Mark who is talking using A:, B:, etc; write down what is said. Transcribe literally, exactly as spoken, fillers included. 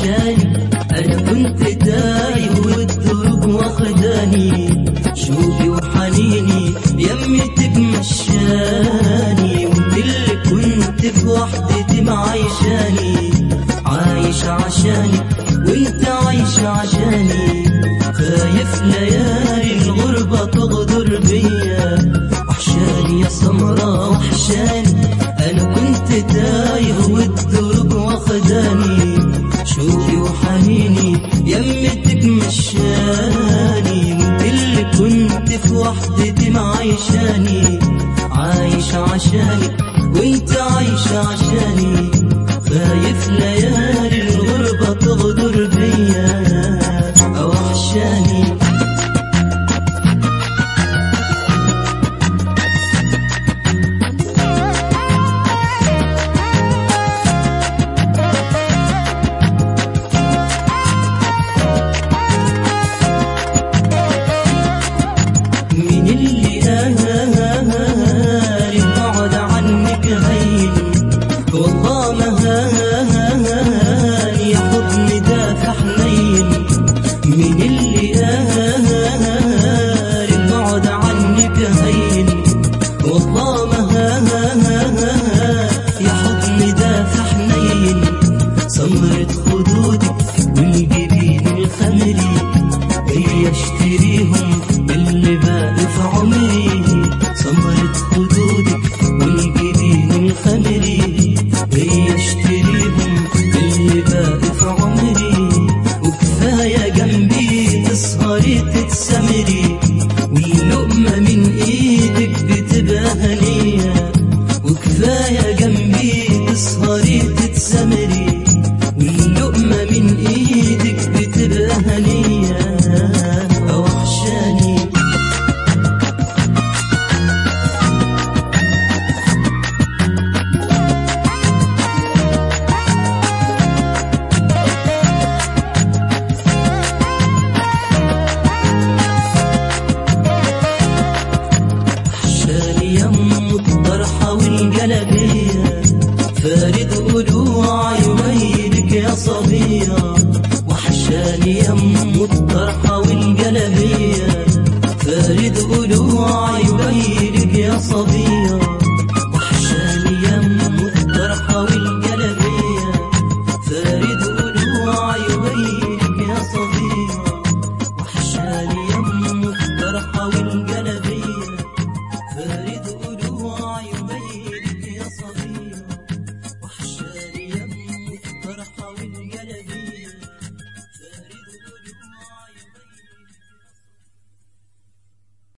A: وحشاني، أنا كنت تايه والدروب واخداني، شوقي وحنيني يمتك مشاني، وانت اللي كنت في وحدتي معيشاني، عايش عشاني وانت عايش عشاني، خايف ليالي الغربة تغدر بيا، وحشاني يا سمرة وحشاني، أنا كنت تايه والدروب واخداني، شوقي وحنيني يمتك مشاني، وانت اللي كنت في وحدتي معيشاني، عايش عشاني وانت عايش عشاني، خايف ليالي الغربة تغدر بيا، وحشاني. من اللي قال بعد عنك هين، والله ما هان يا حضن دافع حنين، من اللي قال بعد عنك هين، والله ما هان يا حضن دافع حنين، سمرة خدودك والجبين الخمري جاي اشتريهم اللي باقي في عمري، سمرة خدودك والجبين الخمري جاي اشتريهم اللي باقي في عمري، وكفاية جنبي تسهري تتسمري، واللقمة من ايدك بتبقى هنية، وكفاية جنبي تسهري تتسمري، واللقمة من ايدك بتبقى هنية، وحشاني. وحشاني يم الطرحة والجلبية، فارد قلوعي ويلك يا صبية، وحشاني يم الطرحة والجلبية، فارد قلوعي ويلك يا صبية،